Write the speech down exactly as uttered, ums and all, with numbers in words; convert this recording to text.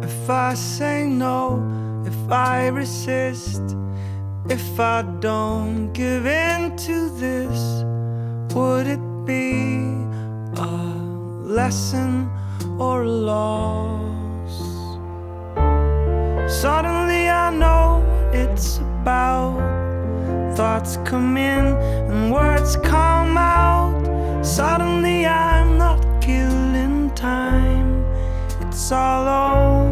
If I say no, if I resist, if I don't give in to this, would it be a lesson or a loss? Suddenly I know what it's about. Thoughts come in and words come out. Suddenly I'm not killing time. It's all over.